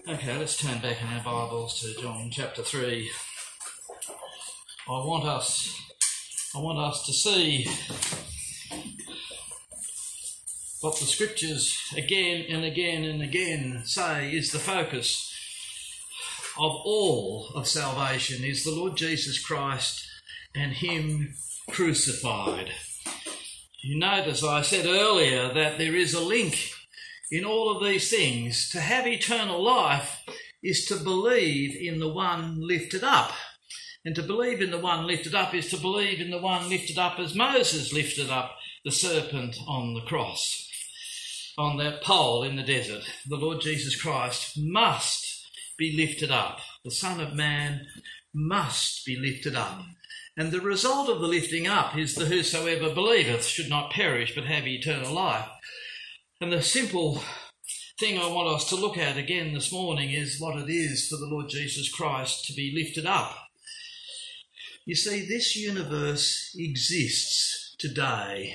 Okay, let's turn back in our Bibles to John chapter 3. I want us to see what the scriptures again and again and again say is the focus of all of salvation, is the Lord Jesus Christ and Him crucified. You notice I said earlier that there is a link in all of these things. To have eternal life is to believe in the one lifted up. And to believe in the one lifted up is to believe in the one lifted up as Moses lifted up the serpent on the cross, on that pole in the desert. The Lord Jesus Christ must be lifted up. The Son of Man must be lifted up. And the result of the lifting up is that whosoever believeth should not perish but have eternal life. And the simple thing I want us to look at again this morning is what it is for the Lord Jesus Christ to be lifted up. You see, this universe exists today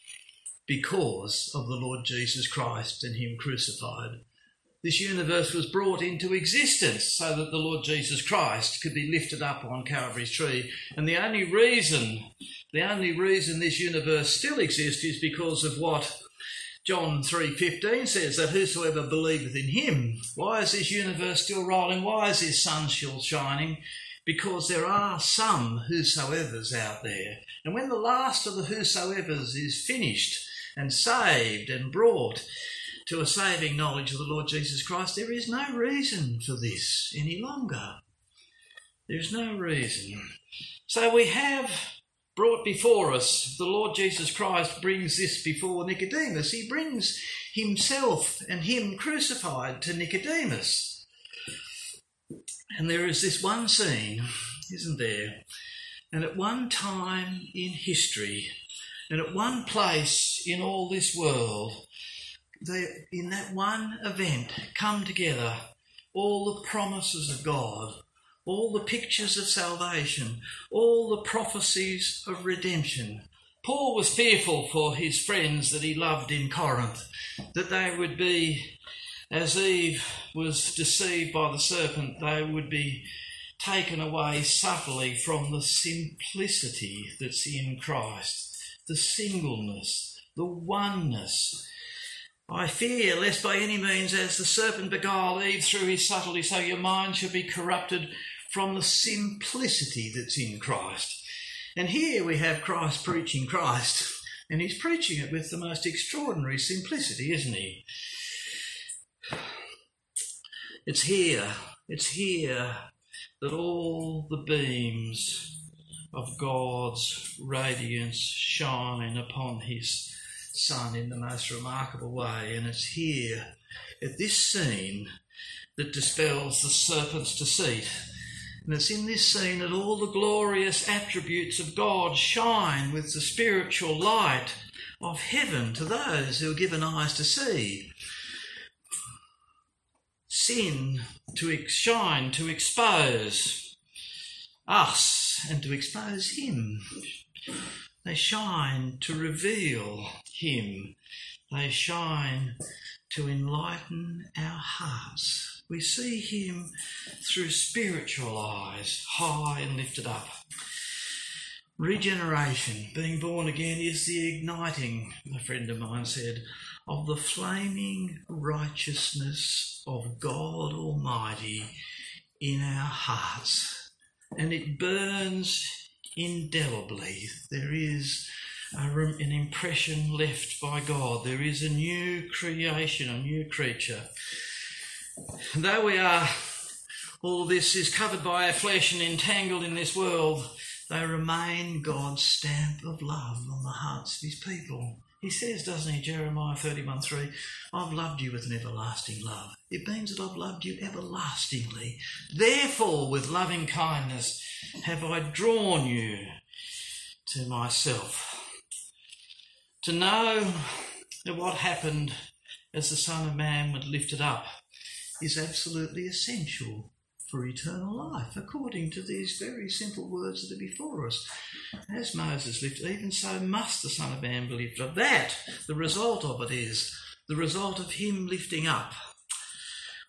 because of the Lord Jesus Christ and Him crucified. This universe was brought into existence so that the Lord Jesus Christ could be lifted up on Calvary's tree. And the only reason this universe still exists is because of what John 3:15 says, that whosoever believeth in Him. Why is this universe still rolling? Why is this sun still shining? Because there are some whosoevers out there. And when the last of the whosoevers is finished and saved and brought to a saving knowledge of the Lord Jesus Christ, there is no reason for this any longer. There's no reason. So we have brought before us, the Lord Jesus Christ brings this before Nicodemus. He brings Himself and Him crucified to Nicodemus. And there is this one scene, isn't there? And at one time in history, and at one place in all this world, in that one event come together all the promises of God, all the pictures of salvation, all the prophecies of redemption. Paul was fearful for his friends that he loved in Corinth, that they would be, as Eve was deceived by the serpent, they would be taken away subtly from the simplicity that's in Christ, the singleness, the oneness. I fear lest by any means, as the serpent beguiled Eve through his subtlety, so your mind should be corrupted from the simplicity that's in Christ. And here we have Christ preaching Christ, and He's preaching it with the most extraordinary simplicity, isn't He? It's here that all the beams of God's radiance shine upon His Son in the most remarkable way. And it's here at this scene that dispels the serpent's deceit. And it's in this scene that all the glorious attributes of God shine with the spiritual light of heaven to those who are given eyes to see. Sin to shine, to expose us and to expose Him. They shine to reveal Him. They shine to enlighten our hearts. We see Him through spiritual eyes, high and lifted up. Regeneration, being born again, is the igniting, a friend of mine said, of the flaming righteousness of God Almighty in our hearts. And it burns indelibly. There is an impression left by God. There is a new creation, a new creature. Though all this is covered by our flesh and entangled in this world, they remain God's stamp of love on the hearts of His people. He says, doesn't He, Jeremiah 31:3, I've loved you with an everlasting love. It means that I've loved you everlastingly. Therefore, with loving kindness have I drawn you to myself. To know that what happened as the Son of Man was lifted up is absolutely essential for eternal life, according to these very simple words that are before us. As Moses lifted, even so must the Son of Man be lifted up. That, the result of it is, the result of Him lifting up,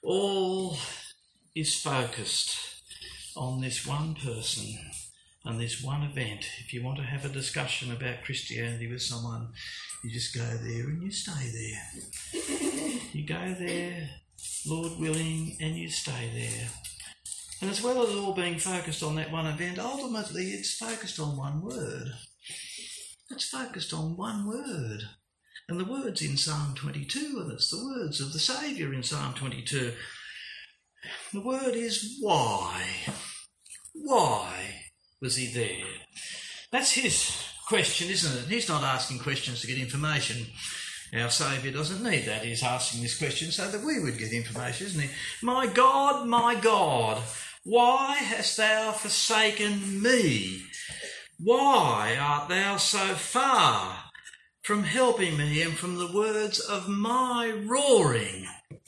All is focused on this one person and this one event. If you want to have a discussion about Christianity with someone, you just go there and you stay there. You go there, Lord willing, and you stay there. And as well as all being focused on that one event, ultimately it's focused on one word. It's focused on one word. And the word's in Psalm 22, and it's the words of the Saviour in Psalm 22. The word is why. Why was he there? That's his question, isn't it? He's not asking questions to get information. Our Saviour doesn't need that. He's asking this question so that we would get information, isn't he? My God, why hast thou forsaken me? Why art thou so far from helping me and from the words of my roaring?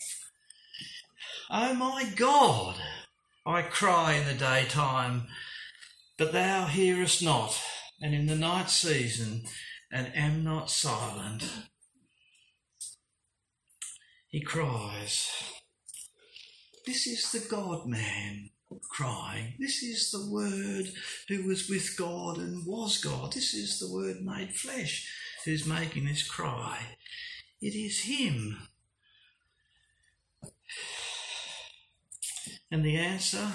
Oh my God, I cry in the daytime, but thou hearest not, and in the night season, and am not silent. He cries. This is the God-man crying. This is the Word who was with God and was God. This is the Word made flesh who's making this cry. It is him. And the answer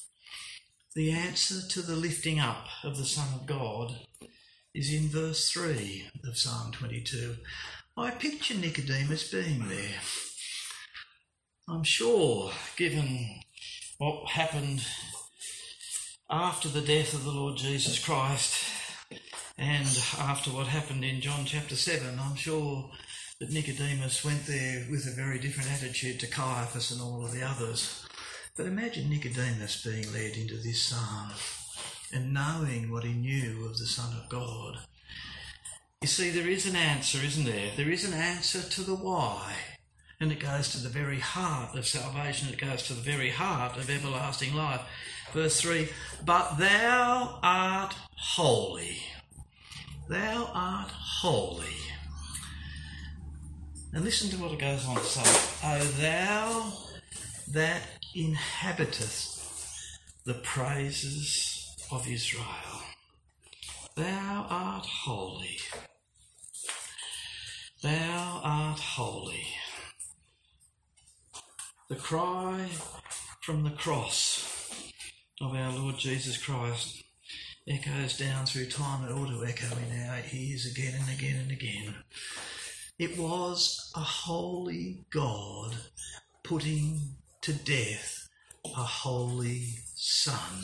to the lifting up of the Son of God is in verse 3 of Psalm 22. I picture Nicodemus being there. I'm sure, given what happened after the death of the Lord Jesus Christ and after what happened in John chapter 7, I'm sure that Nicodemus went there with a very different attitude to Caiaphas and all of the others. But imagine Nicodemus being led into this psalm and knowing what he knew of the Son of God. You see, there is an answer, isn't there? There is an answer to the why. And it goes to the very heart of salvation. It goes to the very heart of everlasting life. Verse 3, but thou art holy. Thou art holy. And listen to what it goes on to say. O thou that inhabiteth the praises of Israel. Thou art holy. Thou art holy. The cry from the cross of our Lord Jesus Christ echoes down through time. It ought to echo in our ears again and again and again. It was a holy God putting to death a holy Son.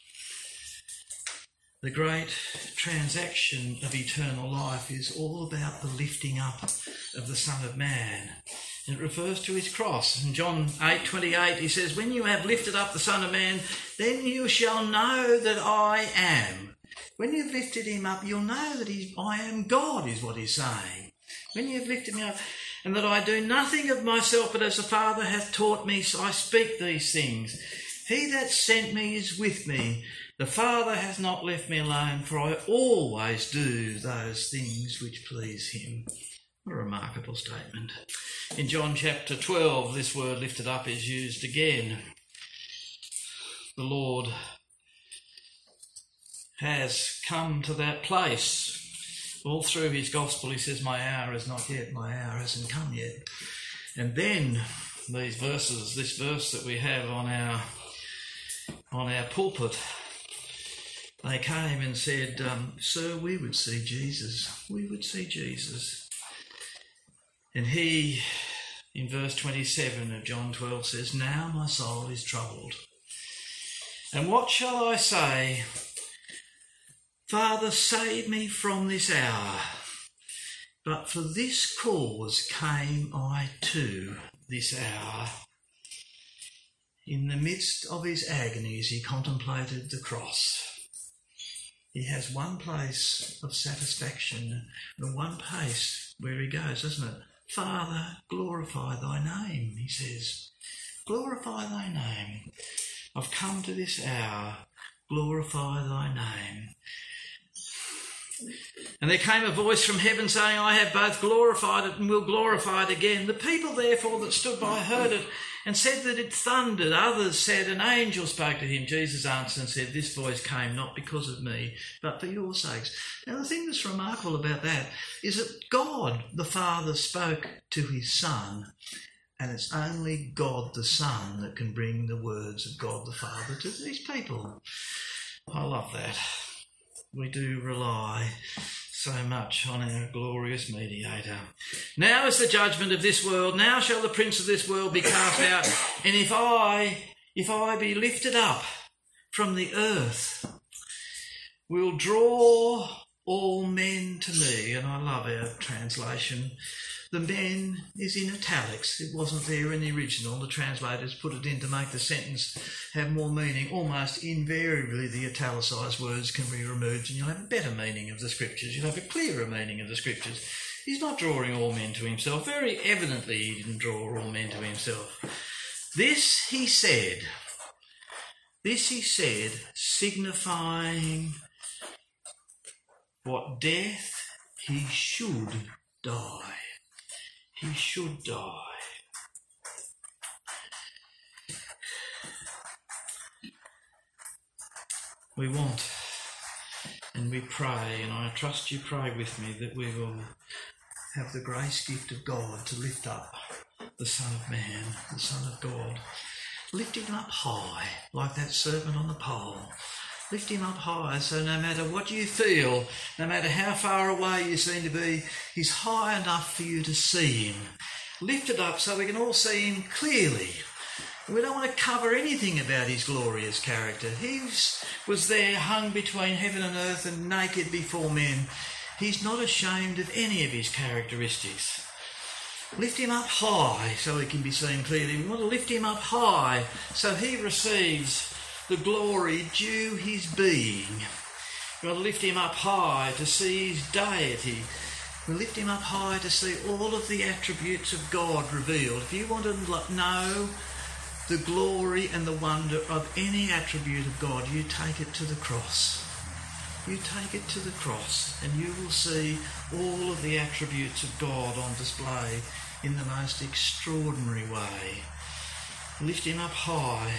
The great transaction of eternal life is all about the lifting up of the Son of Man. It refers to his cross. In John 8:28 he says, when you have lifted up the Son of Man, then you shall know that I am. When you've lifted him up, you'll know that I am God, is what he's saying. When you've lifted me up, and that I do nothing of myself, but as the Father hath taught me, so I speak these things. He that sent me is with me. The Father hath not left me alone, for I always do those things which please him. What a remarkable statement. In John chapter 12, this word lifted up is used again. The Lord has come to that place. All through his gospel he says, my hour is not yet, my hour hasn't come yet. And then these verses, this verse that we have on our pulpit, they came and said, sir, we would see Jesus. We would see Jesus. And he, in verse 27 of John 12, says, now my soul is troubled. And what shall I say? Father, save me from this hour. But for this cause came I to this hour. In the midst of his agonies, he contemplated the cross. He has one place of satisfaction and one place where he goes, doesn't it? Father, glorify thy name, he says. Glorify thy name. I've come to this hour. Glorify thy name. And there came a voice from heaven saying, I have both glorified it and will glorify it again. The people therefore that stood by heard it, and said that it thundered. Others said an angel spoke to him. Jesus answered and said, this voice came not because of me, but for your sakes. Now the thing that's remarkable about that is that God the Father spoke to his Son, and it's only God the Son that can bring the words of God the Father to these people. I love that. We do rely so much on our glorious mediator. Now is the judgment of this world. Now shall the prince of this world be cast out. And if I be lifted up from the earth, will draw all men to me. And I love our translation. The men is in italics. It wasn't there in the original. The translators put it in to make the sentence have more meaning. Almost invariably the italicised words can be removed and you'll have a better meaning of the scriptures. You'll have a clearer meaning of the scriptures. He's not drawing all men to himself. Very evidently he didn't draw all men to himself. This he said, signifying what death he should die. He should die. We want and we pray, and I trust you pray with me, that we will have the grace gift of God to lift up the Son of Man, the Son of God. Lift him up high, like that serpent on the pole. Lift him up high, so no matter what you feel, no matter how far away you seem to be, he's high enough for you to see him. Lift it up so we can all see him clearly. We don't want to cover anything about his glorious character. He was there, hung between heaven and earth and naked before men. He's not ashamed of any of his characteristics. Lift him up high so he can be seen clearly. We want to lift him up high so he receives the glory due his being. We want to lift him up high to see his deity. We lift him up high to see all of the attributes of God revealed. If you want to know the glory and the wonder of any attribute of God, you take it to the cross. You take it to the cross and you will see all of the attributes of God on display in the most extraordinary way. Lift him up high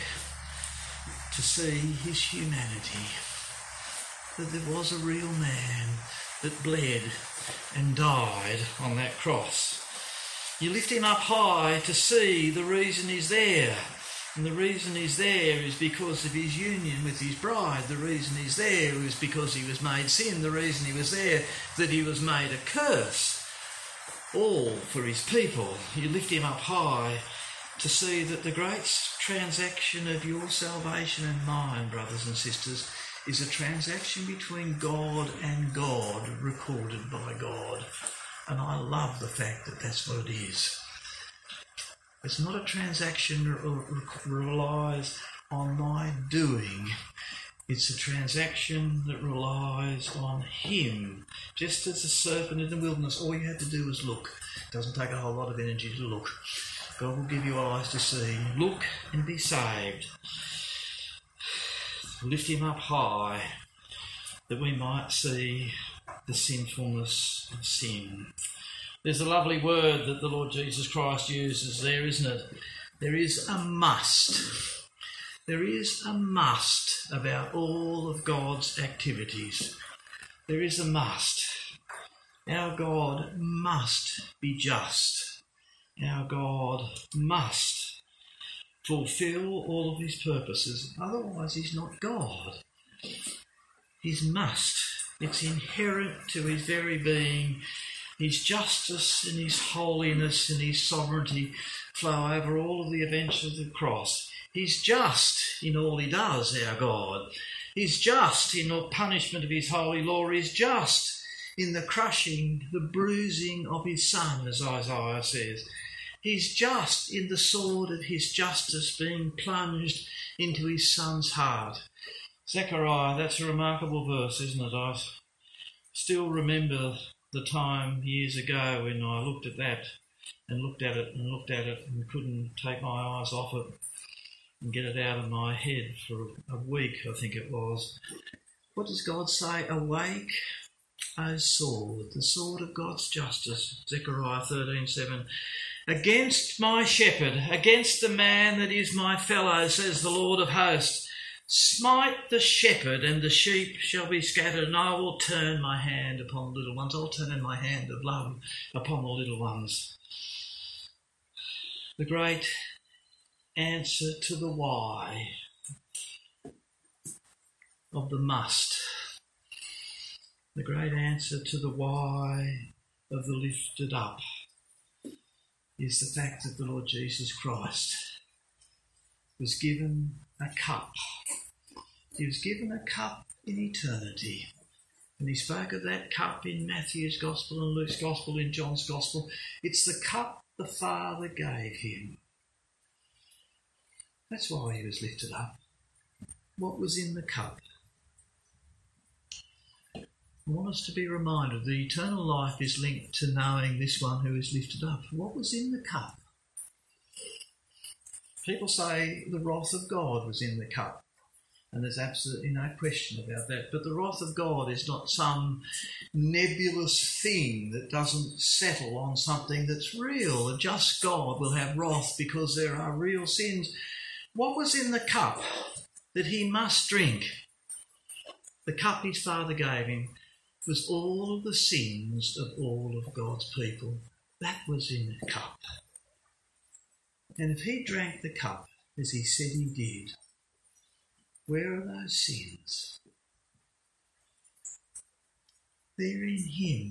to see his humanity, that there was a real man that bled and died on that cross. You lift him up high to see the reason he's there. And the reason he's there is because of his union with his bride. The reason he's there is because he was made sin. The reason he was there, that he was made a curse. All for his people. You lift him up high to see that the great transaction of your salvation and mine, brothers and sisters, is a transaction between God and God, recorded by God. And I love the fact that that's what it is. It's not a transaction that relies on my doing. It's a transaction that relies on him. Just as the serpent in the wilderness, all you have to do is look. It doesn't take a whole lot of energy to look. God will give you eyes to see. Look and be saved. Lift him up high that we might see the sinfulness of sin. There's a lovely word that the Lord Jesus Christ uses there, isn't it? There is a must. There is a must about all of God's activities. There is a must. Our God must be just. Our God must fulfill all of his purposes. Otherwise, he's not God. He's must. It's inherent to his very being. His justice and his holiness and his sovereignty flow over all of the events of the cross. He's just in all he does, our God. He's just in the punishment of his holy law. He's just in the crushing, the bruising of his Son, as Isaiah says. He's just in the sword of his justice being plunged into his Son's heart. Zechariah, that's a remarkable verse, isn't it? I still remember the time years ago when I looked at that and looked at it and looked at it and couldn't take my eyes off it and get it out of my head for a week, I think it was. What does God say? Awake, O sword, the sword of God's justice, Zechariah 13:7, against my shepherd, against the man that is my fellow, says the Lord of hosts. Smite the shepherd, and the sheep shall be scattered, and I will turn my hand upon the little ones. I'll turn my hand of love upon the little ones. The great answer to the why of the must. The great answer to the why of the lifted up is the fact that the Lord Jesus Christ was given a cup. He was given a cup in eternity. And he spoke of that cup in Matthew's Gospel and Luke's Gospel, in John's Gospel. It's the cup the Father gave him. That's why he was lifted up. What was in the cup? I want us to be reminded that eternal life is linked to knowing this one who is lifted up. What was in the cup? People say the wrath of God was in the cup, and there's absolutely no question about that. But the wrath of God is not some nebulous thing that doesn't settle on something that's real. A just God will have wrath because there are real sins. What was in the cup that he must drink? The cup his Father gave him was all of the sins of all of God's people. That was in the cup. And if he drank the cup, as he said he did, where are those sins? They're in him.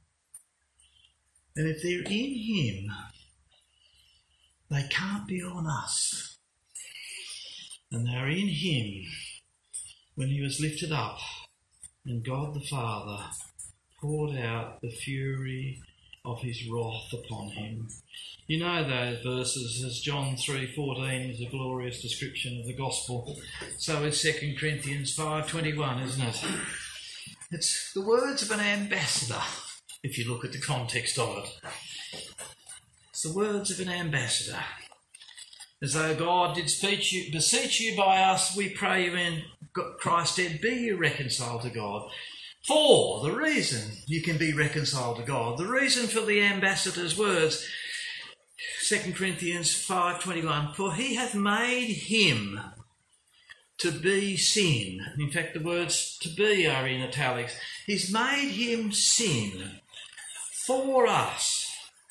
And if they're in him, they can't be on us. And they're in him when he was lifted up and God the Father poured out the fury of his wrath upon him. You know those verses, as John 3:14 is a glorious description of the gospel. So is 2 Corinthians 5:21, isn't it? It's the words of an ambassador, if you look at the context of it. It's the words of an ambassador. As though God did beseech you by us, we pray you in Christ's stead, be you reconciled to God. For the reason you can be reconciled to God, the reason for the ambassador's words, 2 Corinthians 5:21, for he hath made him to be sin. In fact, the words to be are in italics. He's made him sin for us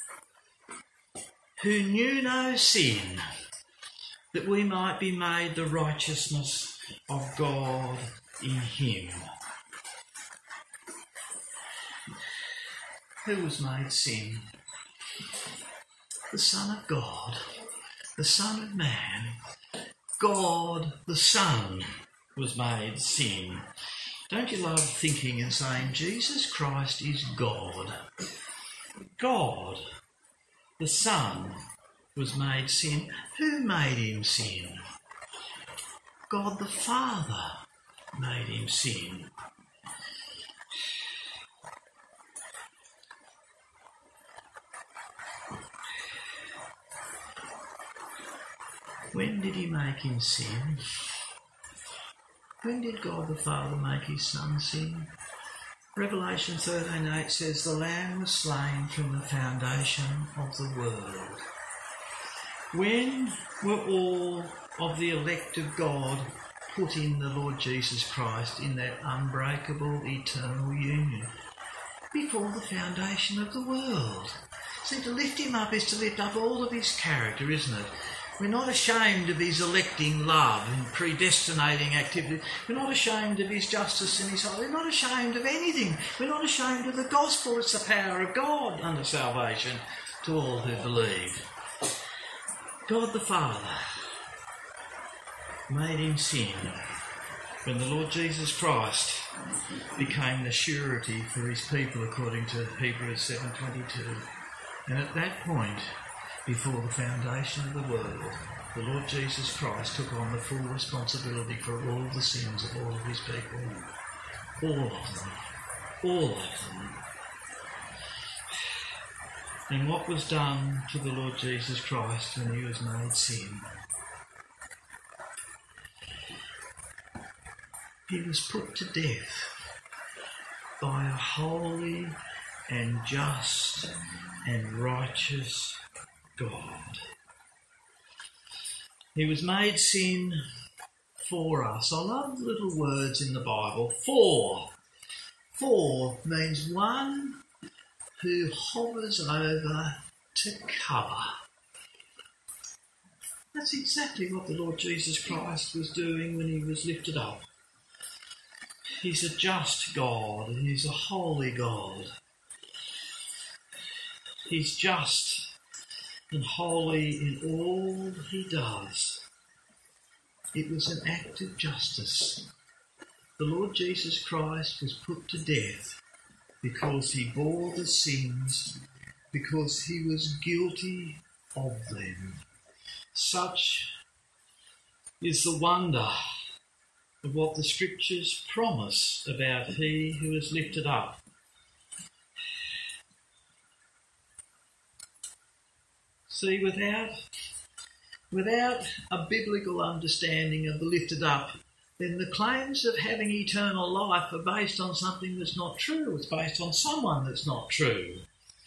who knew no sin, that we might be made the righteousness of God in him. Who was made sin? The Son of God, the Son of Man. God, the Son, was made sin. Don't you love thinking and saying, Jesus Christ is God. God, the Son, was made sin. Who made him sin? God the Father made him sin. When did he make him sin? When did God the Father make his Son sin? Revelation 13:8 says, the Lamb was slain from the foundation of the world. When were all of the elect of God put in the Lord Jesus Christ in that unbreakable eternal union? Before the foundation of the world. See, to lift him up is to lift up all of his character, isn't it? We're not ashamed of his electing love and predestinating activity. We're not ashamed of his justice and his holy. We're not ashamed of anything. We're not ashamed of the gospel. It's the power of God unto salvation to all who believe. God the Father made him sin when the Lord Jesus Christ became the surety for his people, according to Hebrews 7:22. And at that point, before the foundation of the world, the Lord Jesus Christ took on the full responsibility for all the sins of all of his people. All of them. All of them. And what was done to the Lord Jesus Christ when he was made sin? He was put to death. by a holy and just and righteous God. He was made sin for us. I love little words in the Bible. For. For means one who hovers over to cover. That's exactly what the Lord Jesus Christ was doing when he was lifted up. He's a just God and he's a holy God. He's just and holy in all he does. It was an act of justice. The Lord Jesus Christ was put to death because he bore the sins, because he was guilty of them. Such is the wonder of what the Scriptures promise about he who is lifted up. See, without a biblical understanding of the lifted up, then the claims of having eternal life are based on something that's not true. It's based on someone that's not true.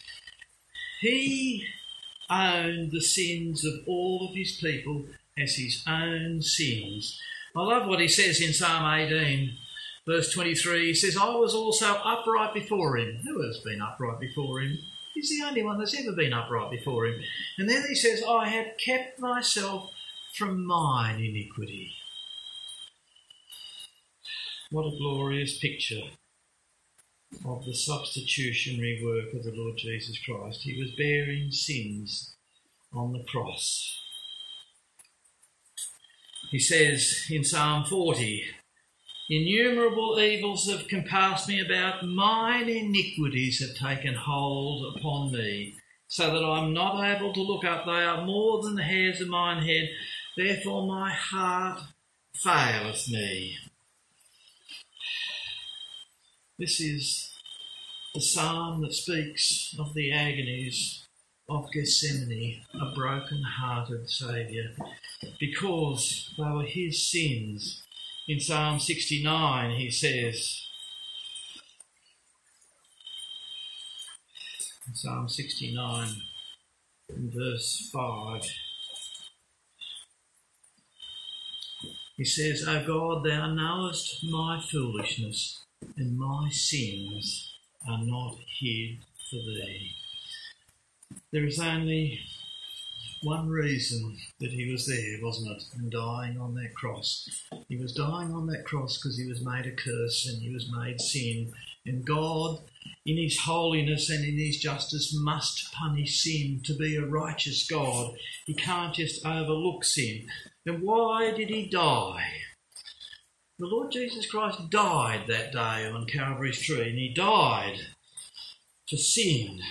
He owned the sins of all of his people as his own sins. I love what he says in Psalm 18, verse 23. He says, I was also upright before him. Who has been upright before him? He's the only one that's ever been upright before him. And then he says, I have kept myself from mine iniquity. What a glorious picture of the substitutionary work of the Lord Jesus Christ. He was bearing sins on the cross. He says in Psalm 40, innumerable evils have compassed me about, mine iniquities have taken hold upon me, so that I am not able to look up. They are more than the hairs of mine head, therefore my heart faileth me. This is the psalm that speaks of the agonies of Gethsemane, a broken-hearted Saviour, because they were his sins. In Psalm 69 he says, in Psalm 69 in verse 5, he says, O God, thou knowest my foolishness, and my sins are not hid for thee. There is only one reason that he was there, wasn't it? And dying on that cross. He was dying on that cross because he was made a curse and he was made sin. And God, in his holiness and in his justice, must punish sin to be a righteous God. He can't just overlook sin. And why did he die? The Lord Jesus Christ died that day on Calvary's tree, and he died for sin.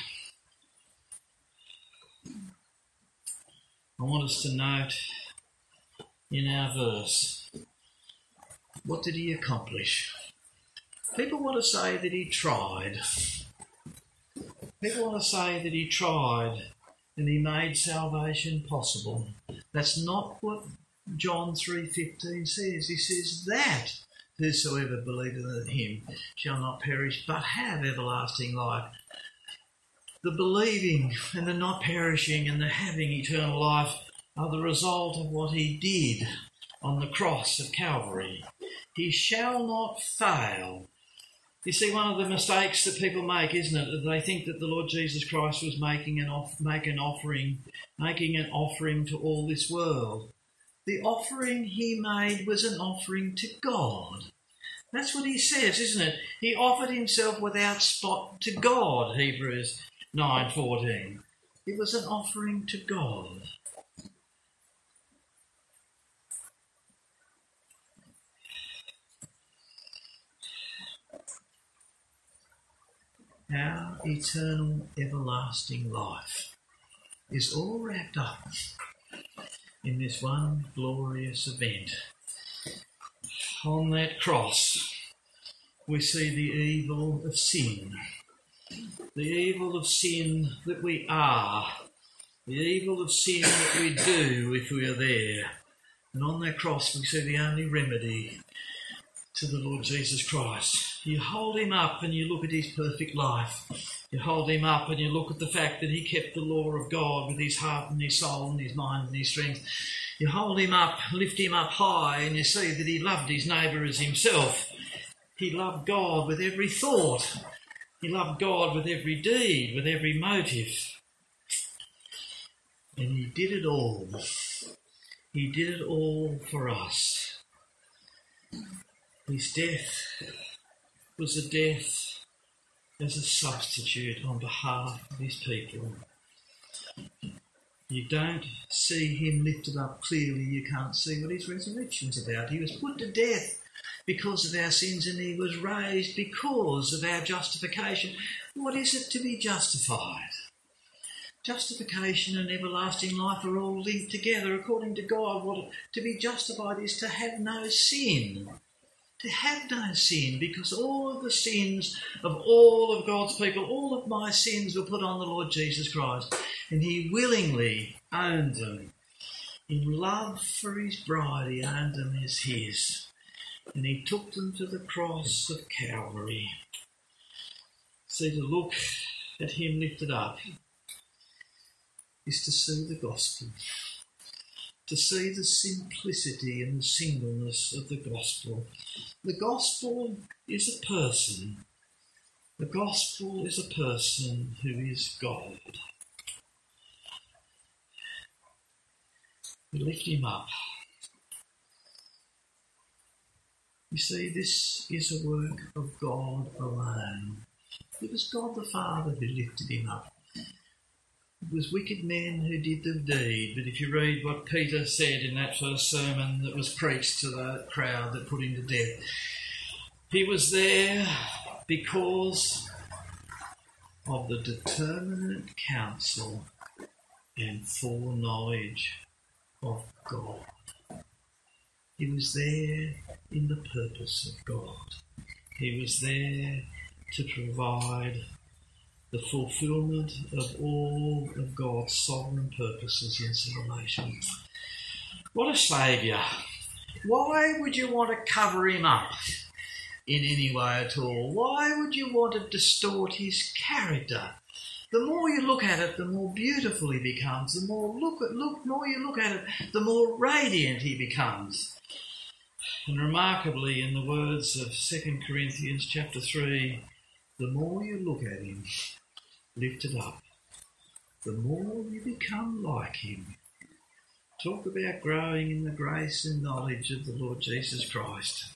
I want us to note in our verse, what did he accomplish? People want to say that he tried. People want to say that he tried and he made salvation possible. That's not what John 3:15 says. He says that whosoever believeth in him shall not perish but have everlasting life. The believing and the not perishing and the having eternal life are the result of what he did on the cross of Calvary. He shall not fail. You see, one of the mistakes that people make, isn't it, that they think that the Lord Jesus Christ was making an offering to all this world. The offering he made was an offering to God. That's what he says, isn't it? He offered himself without spot to God, Hebrews 9:14. It was an offering to God. Our eternal, everlasting life is all wrapped up in this one glorious event. On that cross, we see the evil of sin. The evil of sin that we are. The evil of sin that we do if we are there. And on that cross, we see the only remedy to the Lord Jesus Christ. You hold him up and you look at his perfect life. You hold him up and you look at the fact that he kept the law of God with his heart and his soul and his mind and his strength. You hold him up, lift him up high, and you see that he loved his neighbour as himself. He loved God with every thought. He loved God with every deed, with every motive. And he did it all. He did it all for us. His death was a death as a substitute on behalf of his people. You don't see him lifted up clearly, you can't see what his resurrection's about. He was put to death because of our sins and he was raised because of our justification. What is it to be justified? Justification and everlasting life are all linked together. According to God, to be justified is to have no sin. To have no sin, because all of the sins of all of God's people, all of my sins were put on the Lord Jesus Christ, and he willingly owned them. In love for his bride, he owned them as his, and he took them to the cross of Calvary. See, to look at him lifted up is to see the gospel, to see the simplicity and the singleness of the gospel. The gospel is a person. The gospel is a person who is God. We lift him up. You see, this is a work of God alone. It was God the Father who lifted him up. It was wicked men who did the deed, but if you read what Peter said in that first sermon that was preached to the crowd that put him to death, he was there because of the determinate counsel and foreknowledge of God. He was there in the purpose of God. He was there to provide the fulfilment of all of God's sovereign purposes in salvation. What a saviour. Why would you want to cover him up in any way at all? Why would you want to distort his character? The more you look at it, the more beautiful he becomes. The more more you look at it, the more radiant he becomes. And remarkably, in the words of 2 Corinthians chapter 3, the more you look at him, lifted up, the more you become like him. Talk about growing in the grace and knowledge of the Lord Jesus Christ.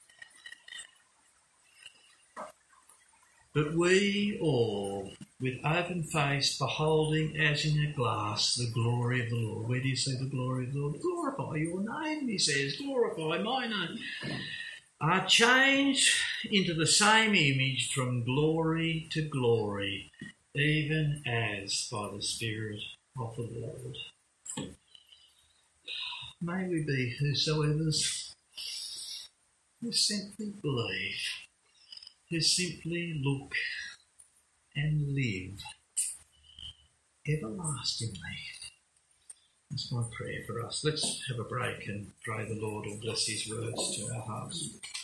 But we all, with open face, beholding as in a glass the glory of the Lord. Where do you see the glory of the Lord? Glorify your name, he says. Glorify my name. Are changed into the same image from glory to glory, even as by the Spirit of the Lord. May we be whosoever's who simply believe, who simply look and live everlastingly. That's my prayer for us. Let's have a break and pray the Lord will bless his words to our hearts.